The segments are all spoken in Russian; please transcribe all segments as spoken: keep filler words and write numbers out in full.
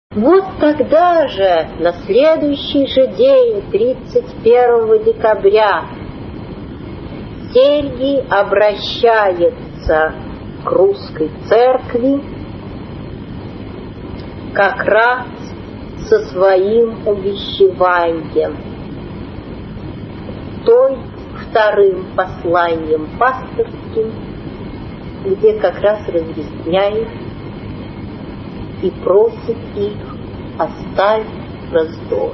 Вот тогда же, на следующий же день, тридцать первого декабря, Сергий обращается к русской церкви как раз со своим увещеванием, то есть вторым посланием пасторским, где как раз разъясняет и просит их оставить раздоры.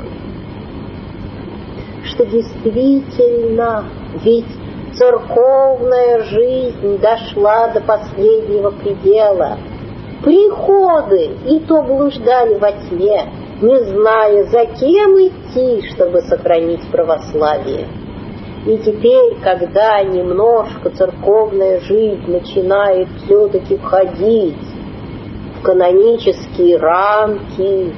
Что действительно, ведь церковная жизнь дошла до последнего предела. Приходы и то блуждали во тьме, не зная, за кем идти, чтобы сохранить православие. И теперь, когда немножко церковная жизнь начинает все-таки входить в канонические рамки,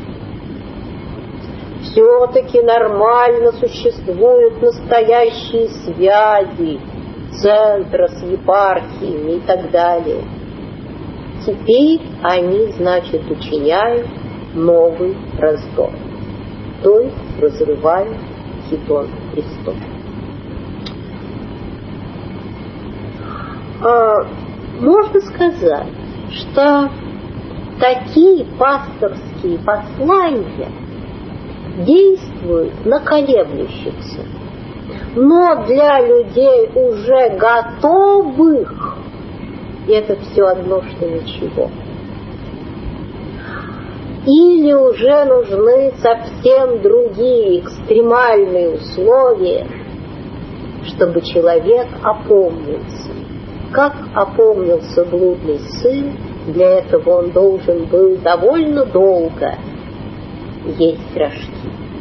все-таки нормально существуют настоящие связи центра с епархиями и так далее. Теперь они, значит, учиняют новый раздор, то есть разрывают хитон Христов. А, можно сказать, что такие пасторские послания действуют на колеблющихся, но для людей уже готовых это все одно, что ничего. Или уже нужны совсем другие экстремальные условия, чтобы человек опомнился. Как опомнился блудный сын, для этого он должен был довольно долго есть рожки.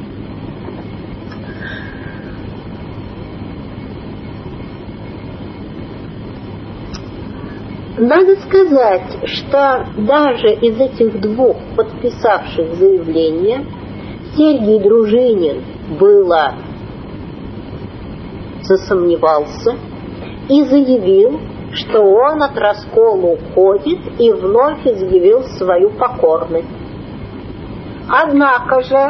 Надо сказать, что даже из этих двух подписавших заявление Сергий Дружинин было засомневался и заявил, что он от раскола уходит, и вновь изъявил свою покорность. Однако же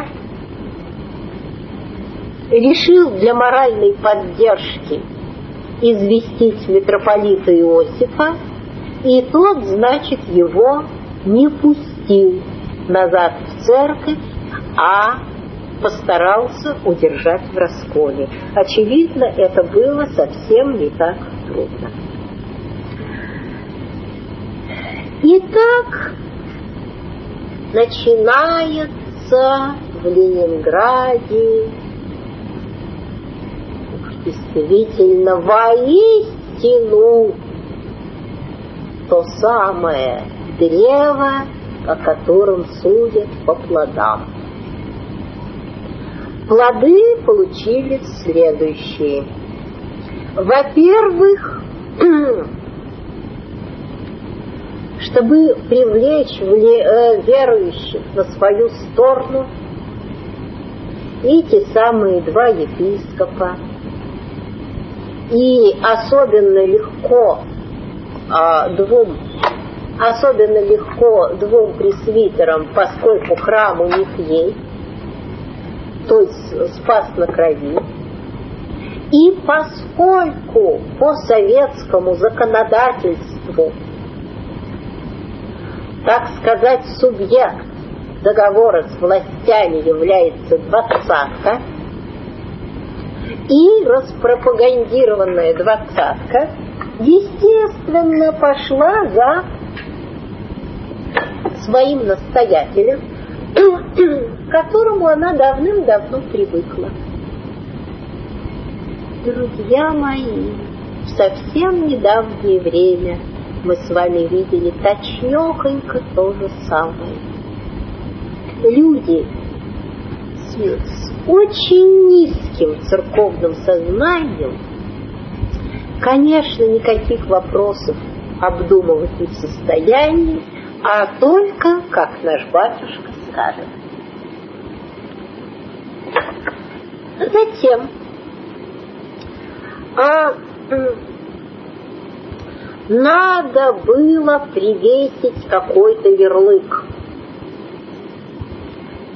решил для моральной поддержки известить митрополита Иосифа, и тот, значит, его не пустил назад в церковь, а постарался удержать в расколе. Очевидно, это было совсем не так трудно. Итак, начинается в Ленинграде действительно воистину то самое древо, о котором судят по плодам. Плоды получили следующие. Во-первых, чтобы привлечь верующих на свою сторону, эти самые два епископа, и особенно легко а, двум, особенно легко двум пресвитерам, поскольку храм у них есть, то есть спас на крови, и поскольку по советскому законодательству, так сказать, субъект договора с властями является двадцатка, и распропагандированная двадцатка, естественно, пошла за своим настоятелем, к которому она давным-давно привыкла. Друзья мои, в совсем недавнее время мы с вами видели точнёхонько то же самое. Люди с, с очень низким церковным сознанием, конечно, никаких вопросов обдумывать не в состоянии, а только, как наш батюшка скажет. Затем а, надо было привесить какой-то ярлык.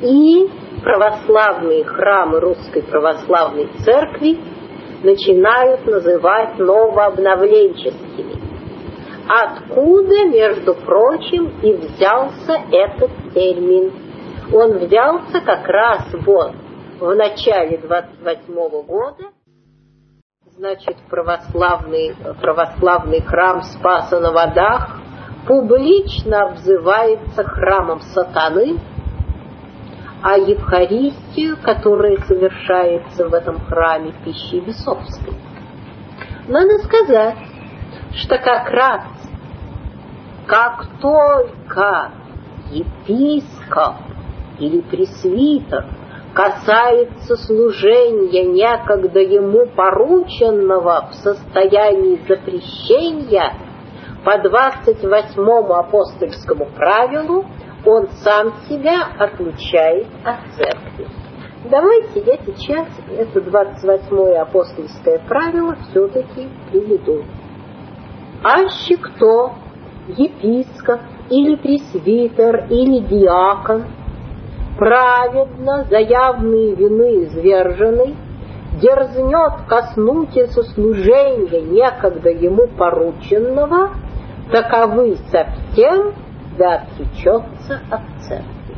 И православные храмы Русской Православной Церкви начинают называть новообновленческими. Откуда, между прочим, и взялся этот термин. Он взялся как раз вот в начале двадцать восьмого года. Значит, православный, православный храм Спаса на Водах публично обзывается храмом сатаны, а Евхаристию, которая совершается в этом храме, пищей бесовской. Надо сказать, что как раз как только епископ или пресвитер касается служения некогда ему порученного в состоянии запрещения, по двадцать восьмому апостольскому правилу он сам себя отлучает от церкви. Давайте я сейчас это двадцать восьмое апостольское правило все-таки приведу. Аще кто, епископ или пресвитер или диакон, праведно за явные вины изверженный, дерзнет коснуться сослужения некогда ему порученного, таковы совсем да отсечется от церкви.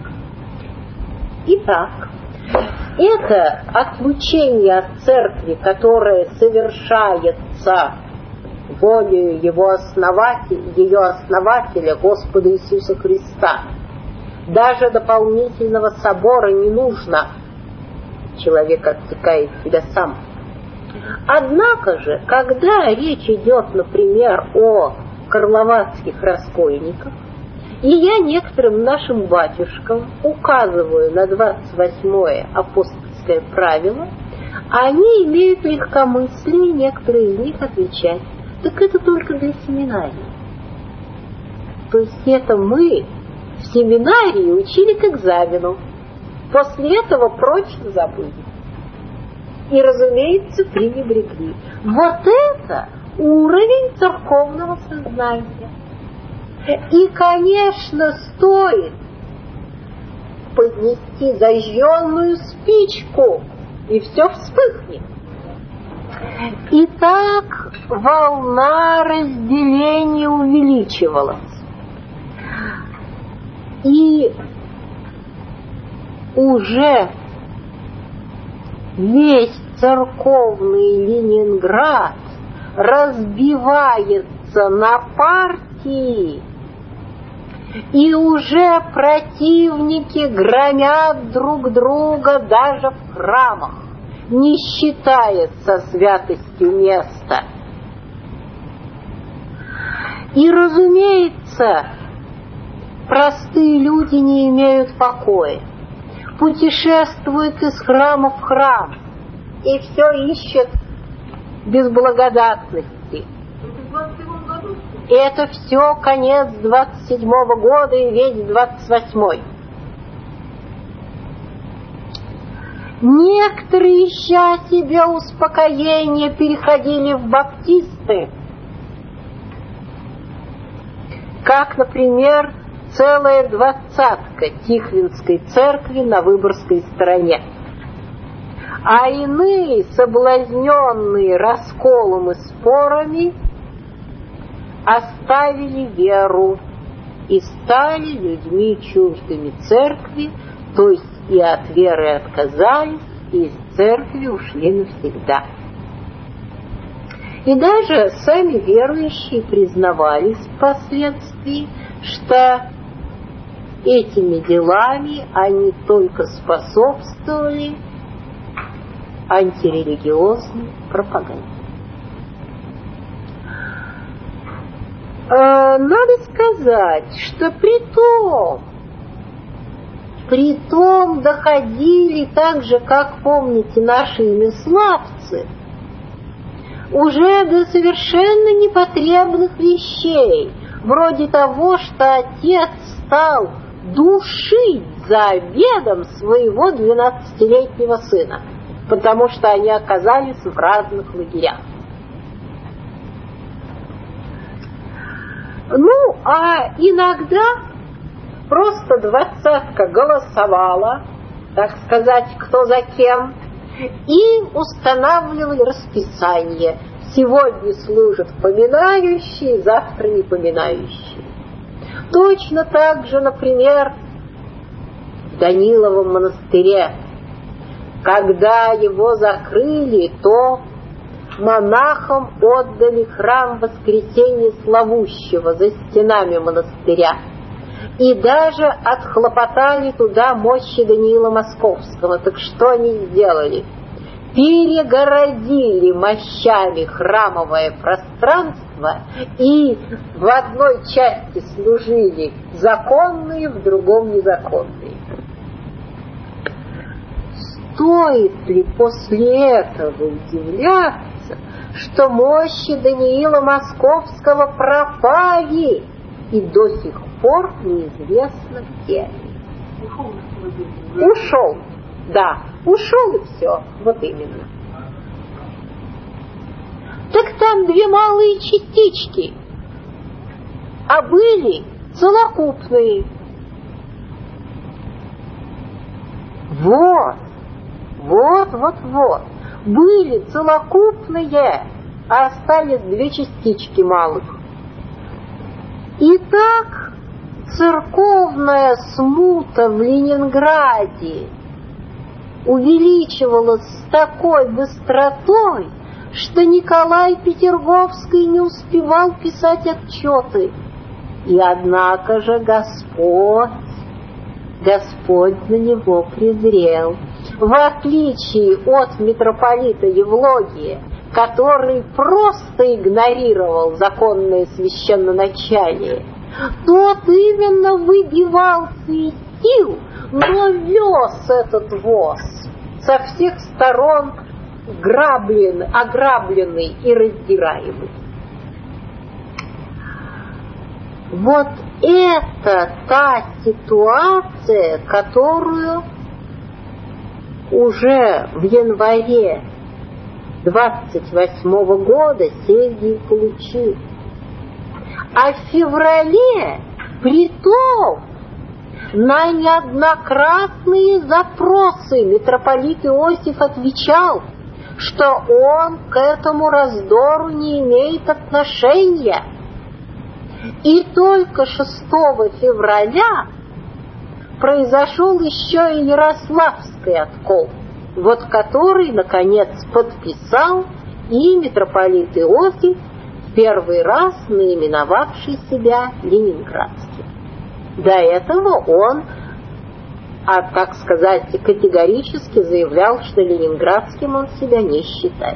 Итак, это отлучение от церкви, которое совершается волею его основателя, ее основателя, Господа Иисуса Христа, даже дополнительного собора не нужно. Человек отсекает себя сам. Однако же, когда речь идет, например, о карловацких раскольниках, и я некоторым нашим батюшкам указываю на двадцать восьмое апостольское правило, они имеют легкомыслие, некоторые из них отвечают: так это только для семинарии. То есть это мы в семинарии учили к экзамену, после этого прочь забыли. И, разумеется, пренебрегли. Вот это уровень церковного сознания. И, конечно, стоит поднести зажженную спичку, и все вспыхнет. И так волна разделения увеличивалась. И уже весь церковный Ленинград разбивается на партии, и уже противники громят друг друга даже в храмах, не считаясь со святостью места. И, разумеется, простые люди не имеют покоя, путешествуют из храма в храм и все ищут безблагодатности. Это все конец двадцать седьмого года и весь двадцать восьмой. Некоторые, ища себе успокоения, переходили в баптисты, как, например, целая двадцатка Тихвинской церкви на Выборгской стороне. А иные, соблазненные расколом и спорами, оставили веру и стали людьми чуждыми церкви, то есть и от веры отказались, и из церкви ушли навсегда. И даже сами верующие признавались впоследствии, что этими делами они только способствовали антирелигиозной пропаганде. Надо сказать, что при том, при том доходили так же, как помните, наши инославцы, уже до совершенно непотребных вещей, вроде того, что отец стал душить за обедом своего двенадцатилетнего сына, потому что они оказались в разных лагерях. Ну, а иногда просто двадцатка голосовала, так сказать, кто за кем, и устанавливали расписание. Сегодня служат поминающие, завтра не поминающие. Точно так же, например, в Даниловом монастыре, когда его закрыли, то монахам отдали храм Воскресения Славущего за стенами монастыря. И даже отхлопотали туда мощи Даниила Московского. Так что они сделали? Перегородили мощами храмовое пространство, и в одной части служили законные, в другом незаконные. Стоит ли после этого удивляться, что мощи Даниила Московского пропали, и до сих пор неизвестно где? Ушел. Да, ушел и все. Вот именно. Так там две малые частички, а были целокупные. Вот, вот, вот, вот. Были целокупные, а остались две частички малых. Итак, церковная смута в Ленинграде увеличивалась с такой быстротой, что Николай Петерговский не успевал писать отчеты. И однако же Господь, Господь на него презрел. В отличие от митрополита Евлогия, который просто игнорировал законное священноначалие, тот именно выбивался из сил, но вез этот воз со всех сторон граблен, ограбленный и раздираемый. Вот это та ситуация, которую уже в январе двадцать восьмого года Сергий получил. А в феврале, притом, на неоднократные запросы митрополит Иосиф отвечал, что он к этому раздору не имеет отношения. И только шестого февраля произошел еще и Ярославский откол, вот который, наконец, подписал и митрополит Иосиф, в первый раз наименовавший себя Ленинградским. До этого он, а, так сказать, категорически заявлял, что Ленинградским он себя не считает.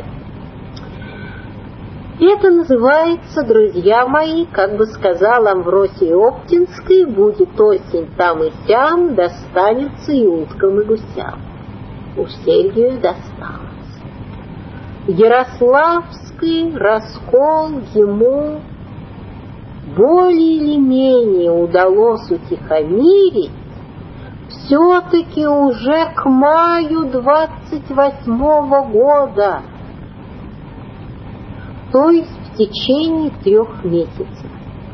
Это называется, друзья мои, как бы сказал Амвросий Оптинский, будет осень там и сям, достанется и уткам, и гусям. Уж Сергию досталось. Ярославский раскол ему более или менее удалось утихомирить все-таки уже к маю двадцать восьмого года, то есть в течение трех месяцев.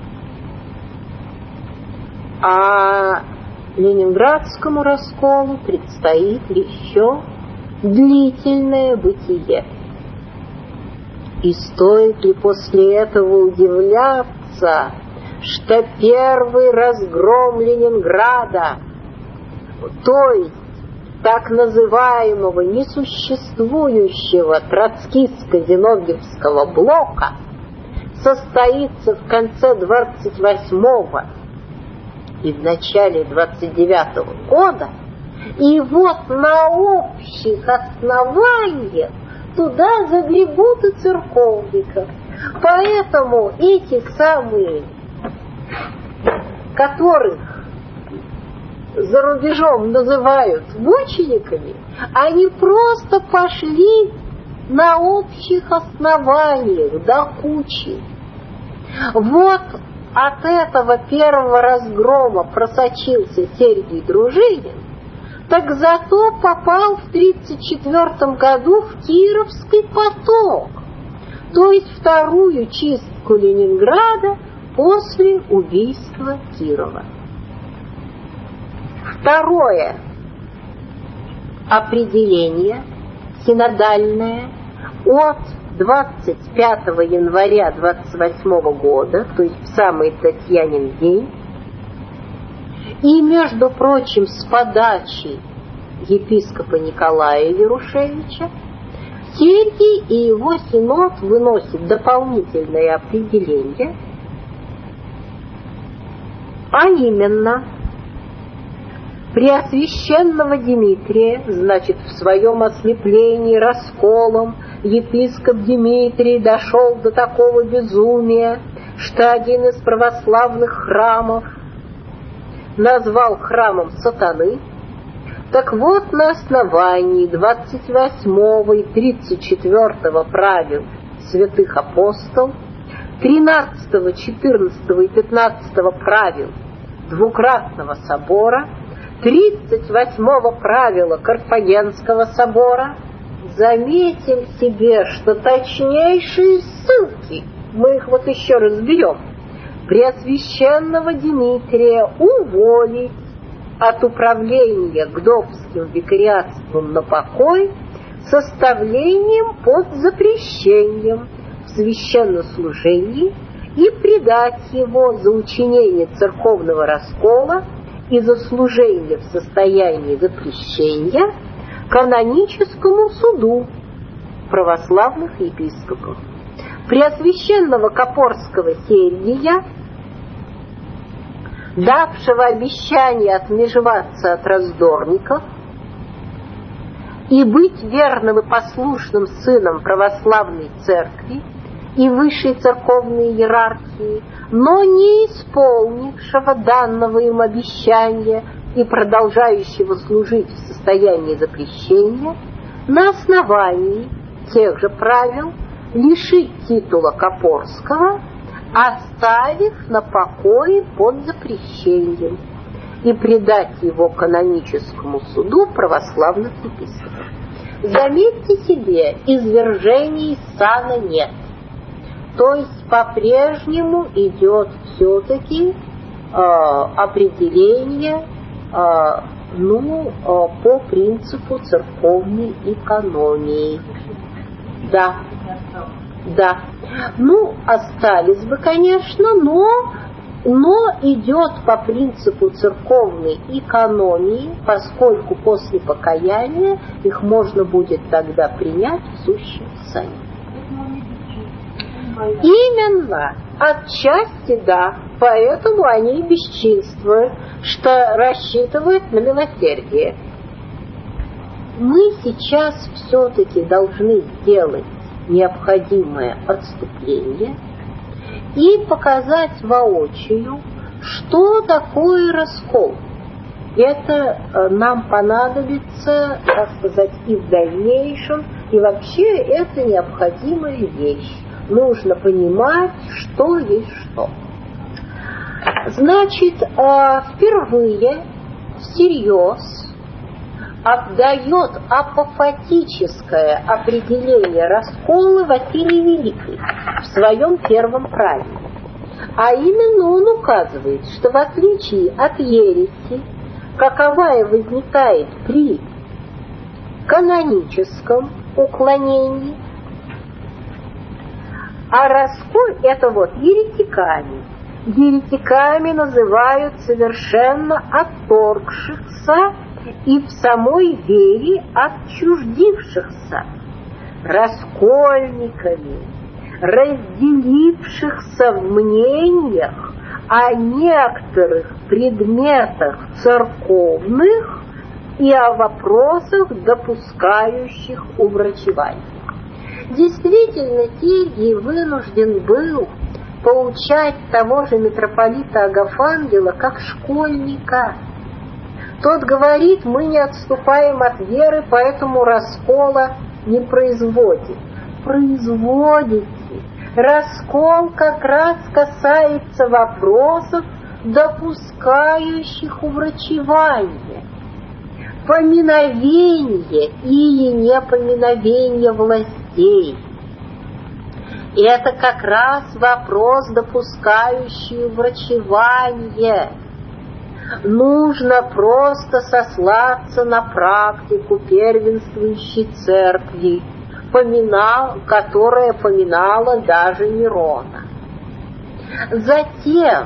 А Ленинградскому расколу предстоит еще длительное бытие. И стоит ли после этого удивляться, что первый разгром Ленинграда, то есть так называемого несуществующего троцкистско-зиновьевского блока, состоится в конце двадцать восьмого и в начале двадцать девятого года, и вот на общих основаниях туда загребут и церковников. Поэтому этих самых, которых за рубежом называют мучениками, они просто пошли на общих основаниях до кучи. Вот от этого первого разгрома просочился Сергий Дружинин, так зато попал в тридцать четвёртом году в Кировский поток, то есть вторую чистку Ленинграда после убийства Кирова. Второе определение синодальное от двадцать пятого января двадцать восьмого года, то есть в самый Татьянин день, и, между прочим, с подачи епископа Николая Ярушевича, Сергий и его синод выносят дополнительное определение, а именно Преосвященного Дмитрия, значит, в своем ослеплении расколом епископ Дмитрий дошел до такого безумия, что один из православных храмов назвал храмом сатаны. Так вот, на основании двадцать восьмого и тридцать четвёртого правил святых апостолов, тринадцатого, четырнадцатого и пятнадцатого правил двукратного собора, тридцать восьмого правила Карфагенского собора, заметим себе, что точнейшие ссылки, мы их вот еще разберем, Преосвященного Дмитрия уволить от управления Гдовским викариатством на покой с оставлением под запрещением в священнослужении и предать его за учинение церковного раскола и за служение в состоянии запрещения каноническому суду православных епископов. Преосвященного Копорского Сергия, давшего обещание отмежеваться от раздорников и быть верным и послушным сыном православной церкви и высшей церковной иерархии, но не исполнившего данного им обещания и продолжающего служить в состоянии запрещения, на основании тех же правил лишить титула Копорского, оставив на покое под запрещением, и предать его каноническому суду православных епископов. Заметьте себе, извержений сана нет. То есть по-прежнему идет все-таки э, определение э, ну, э, по принципу церковной экономии. Да, да. Ну, остались бы, конечно, но, но идет по принципу церковной экономии, поскольку после покаяния их можно будет тогда принять в сущем сане. Именно, отчасти да, поэтому они и бесчинствуют, что рассчитывают на милосердие. Мы сейчас все-таки должны сделать необходимое отступление и показать воочию, что такое раскол. Это нам понадобится, так сказать, и в дальнейшем, и вообще это необходимая вещь. Нужно понимать, что есть что. Значит, впервые всерьез отдает апофатическое определение раскола Василий Великий в своем первом правиле. А именно он указывает, что в отличие от ереси, каковая возникает при каноническом уклонении, а раскол — это вот еретиками. Еретиками называют совершенно отторгшихся и в самой вере отчуждившихся, раскольниками, разделившихся в мнениях о некоторых предметах церковных и о вопросах, допускающих уврачевание. Действительно, Сергий вынужден был поучать того же митрополита Агафангела как школьника. Тот говорит: мы не отступаем от веры, поэтому раскола не производим. Производите. Раскол как раз касается вопросов, допускающих уврачевание, поминовение или непоминовение властей. Это как раз вопрос, допускающий уврачевание. Нужно просто сослаться на практику первенствующей церкви, поминал, которая поминала даже Нерона. Затем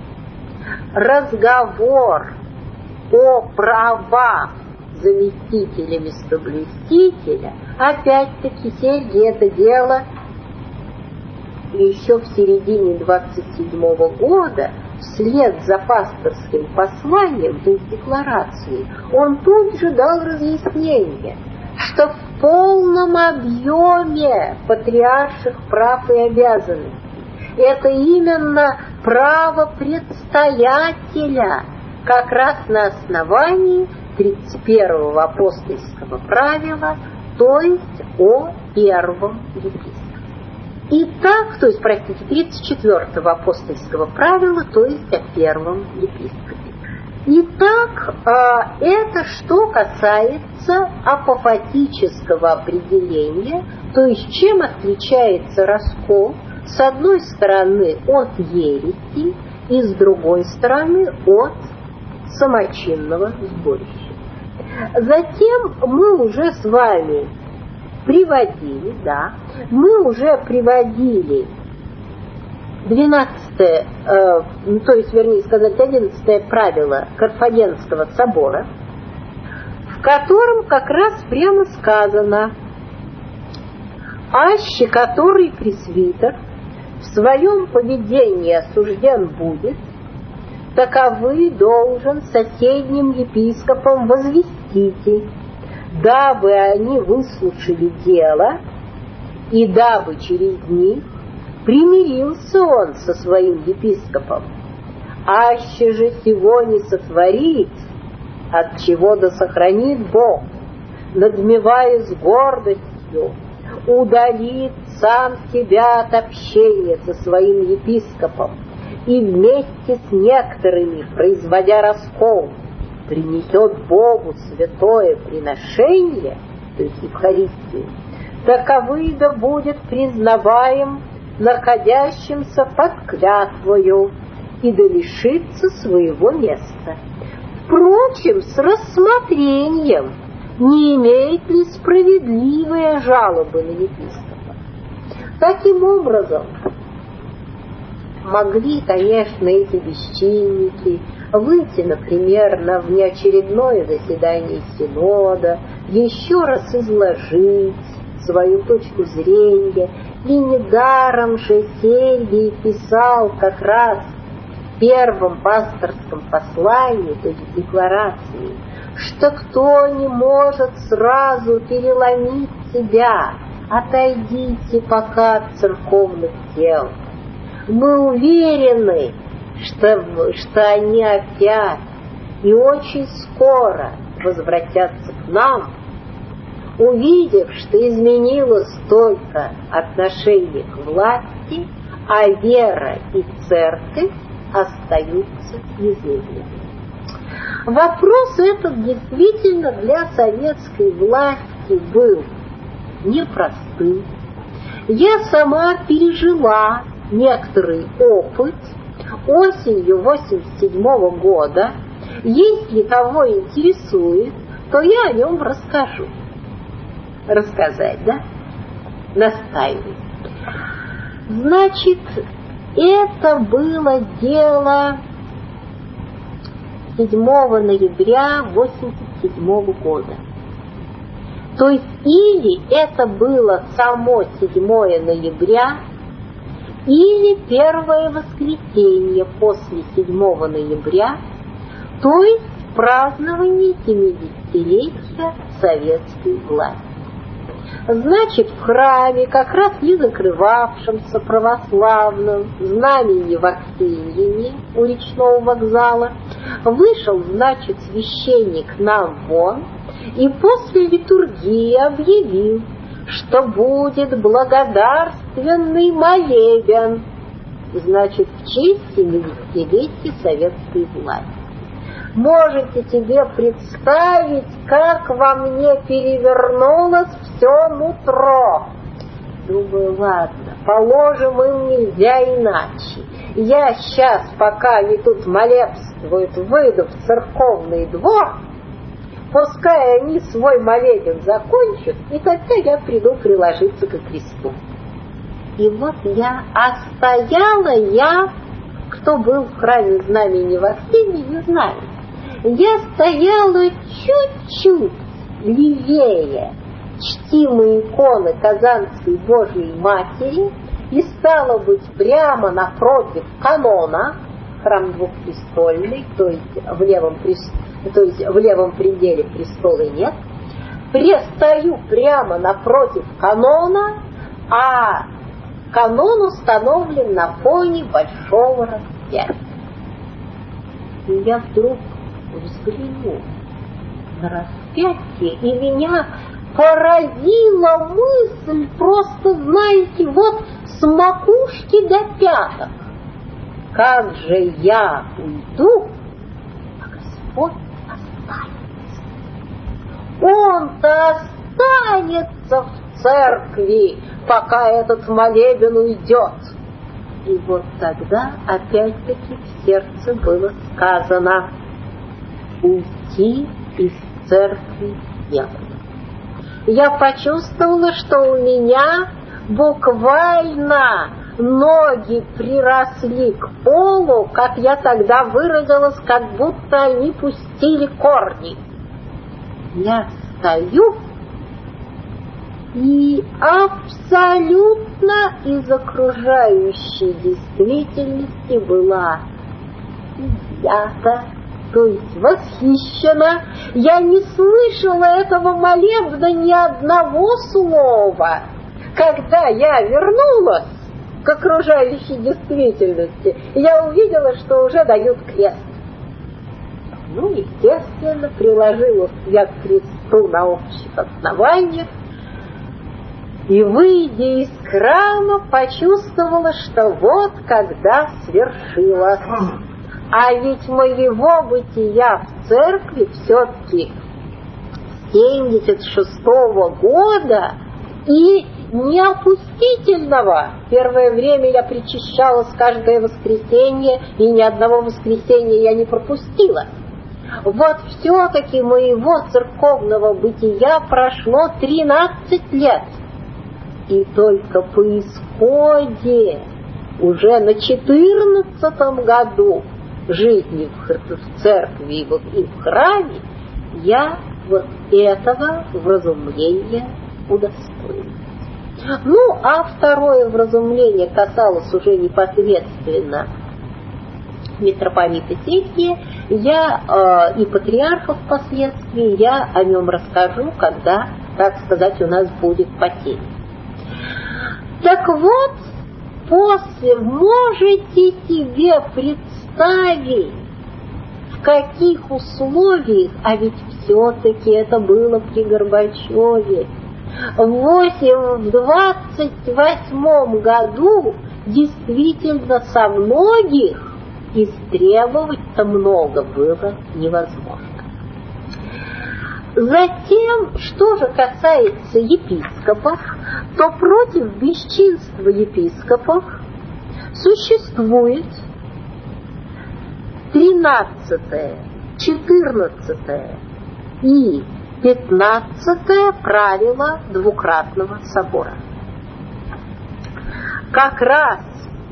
разговор о правах заместителя местоблюстителя, опять-таки Сергий это дело еще в середине двадцать седьмого года, вслед за пасторским посланием, то есть декларацией, он тут же дал разъяснение, что в полном объеме патриарших прав и обязанностей это именно право предстоятеля, как раз на основании тридцать первого апостольского правила, то есть о первом епископе. Итак, то есть, простите, тридцать четвёртого апостольского правила, то есть о первом епископе. Итак, это что касается апофатического определения, то есть чем отличается раскол с одной стороны от ереси и с другой стороны от самочинного сборища. Затем мы уже с вами приводили, да, мы уже приводили двенадцатое, э, то есть, вернее сказать, одиннадцатое правило Карфагенского собора, в котором как раз прямо сказано: аще который пресвитер в своем поведении осужден будет, таковы должен соседним епископам возвестите, дабы они выслушали дело, и дабы через них примирился он со своим епископом. Аще же сего не сотворит, от чего да сохранит Бог, надмевая с гордостью, удалит сам себя от общения со своим епископом и вместе с некоторыми, производя раскол, принесет Богу святое приношение, то есть Евхаристию, таковы да будет признаваем находящимся под клятвою и да лишится своего места. Впрочем, с рассмотрением, не имеет ли справедливые жалобы на епископа. Таким образом, могли, конечно, эти бесчинники выйти, например, на внеочередное заседание Синода, еще раз изложить свою точку зрения. И недаром же Сергий писал как раз в первом пасторском послании, то есть декларации, что кто не может сразу переломить себя, отойдите пока от церковных дел. Мы уверены, что, что они опять и очень скоро возвратятся к нам, увидев, что изменилось только отношение к власти, а вера и церковь остаются измененными. Вопрос этот действительно для советской власти был непростым. Я сама пережила некоторый опыт осенью восемьдесят седьмого года. Если кого интересует, то я о нем расскажу. Рассказать, да? Настаиваю. Значит, это было дело седьмого ноября восемьдесят седьмого года. То есть или это было само седьмое ноября, или первое воскресенье после седьмого ноября, то есть празднование семидесятилетия советской власти. Значит, в храме, как раз не закрывавшемся православном знамени в Аксиньине у речного вокзала, вышел, значит, священник нам вон и после литургии объявил, что будет благодарственный молебен, значит, в честь семидесятилетия советской власти. Можете себе представить, как во мне перевернулось все нутро. Думаю, ладно, Положим, им нельзя иначе. Я сейчас, пока они тут молебствуют, выйду в церковный двор, пускай они свой молебен закончат, и тогда я приду приложиться ко кресту. И вот я, а стояла я, кто был в храме Знамени в Аксине, не знаю, я стояла чуть-чуть левее чтимой иконы Казанской Божией Матери и, стало быть, прямо напротив канона, храм двухпрестольный, то есть в левом, то есть в левом пределе престола нет, пристою прямо напротив канона, а канон установлен на фоне большого распятия. И я вдруг взгляну на распятие, и меня поразила мысль, просто, знаете, вот с макушки до пяток. Как же я уйду, а Господь останется. Он-то останется в церкви, пока этот молебен уйдет. И вот тогда опять-таки в сердце было сказано: уйти из церкви некуда. Я почувствовала, что у меня буквально ноги приросли к полу, как я тогда выразилась, как будто они пустили корни. Я стою, и абсолютно из окружающей действительности была изъята, то есть восхищена. Я не слышала этого молебна ни одного слова. Когда я вернулась к окружающей действительности, я увидела, что уже дают крест. Ну, естественно, приложилась я к кресту на общих основаниях, и, выйдя из храма, почувствовала, что вот когда свершилось. А ведь моего бытия в церкви все-таки семьдесят шестого года и не опустительного. Первое время я причащалась каждое воскресенье, и ни одного воскресенья я не пропустила. Вот все-таки моего церковного бытия прошло тринадцать лет. И только по исходе, уже на четырнадцатом году жизни в церкви и в храме, я вот этого вразумления удостоилась. Ну, а второе вразумление касалось уже непосредственно митрополита Сергия, я э, и патриарха впоследствии, я о нем расскажу, когда, так сказать, у нас будет по теме. Так вот, после можете себе представить, в каких условиях, а ведь все-таки это было при Горбачеве, в двадцать восьмом году действительно со многих истребовать-то много было невозможно. Затем, что же касается епископов, то против бесчинства епископов существует тринадцатое, четырнадцатое и пятнадцатое правило двукратного собора. Как раз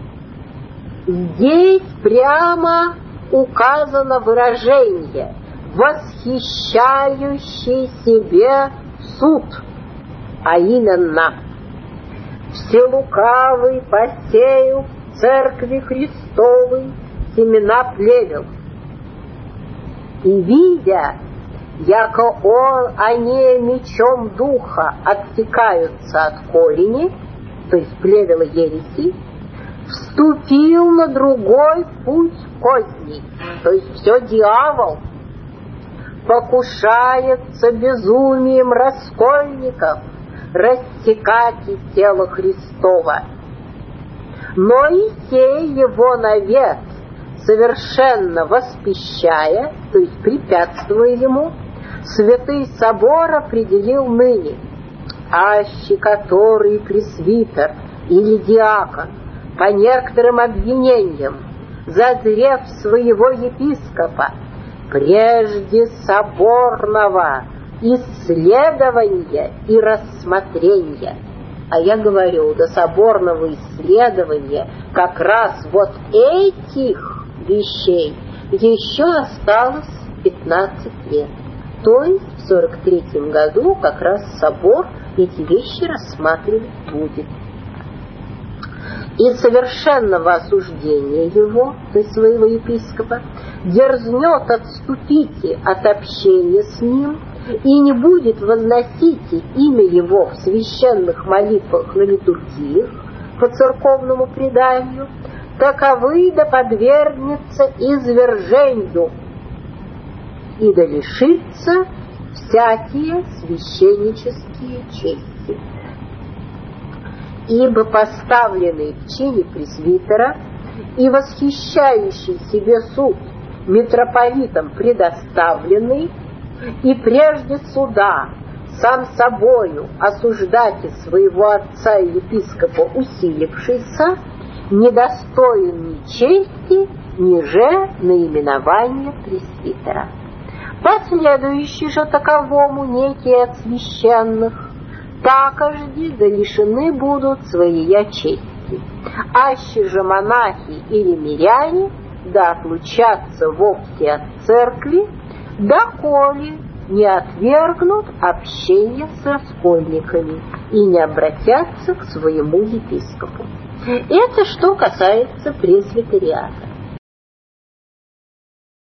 здесь прямо указано выражение «восхищающий себе суд», а именно «Вселукавый посеял в церкви Христовой семена плевел, и, видя, яко он, они мечом духа отсекаются от корени», то есть плевела ереси, «вступил на другой путь козней», то есть все дьявол, «покушается безумием раскольников рассекать и тело Христова. Но и сей его навет, совершенно воспещая, то есть препятствуя ему, Святый Собор определил ныне, аще который пресвитер или диакон, по некоторым обвинениям, зазрев своего епископа, прежде соборного исследования и рассмотрения. А я говорю, до соборного исследования как раз вот этих вещей еще осталось пятнадцать лет. То есть в сорок третьем году как раз собор эти вещи рассматривать будет. И совершенного осуждения его, то есть своего епископа, дерзнет отступить от общения с ним и не будет возносить имя его в священных молитвах на литургиях по церковному преданию, таковы да подвергнется извержению и да лишится всякие священнические чести. Ибо поставленный в чине пресвитера и восхищающий себе суд митрополитом предоставленный, и прежде суда сам собою осуждать своего отца и епископа усилившийся, недостоин ни чести, ни же наименования пресвитера. Последующие же таковому некие от священных, такожди да лишены будут своей чести, аще же монахи или миряне да отлучатся вовсе от церкви, доколе не отвергнут общение с раскольниками и не обратятся к своему епископу. Это что касается пресвитериата.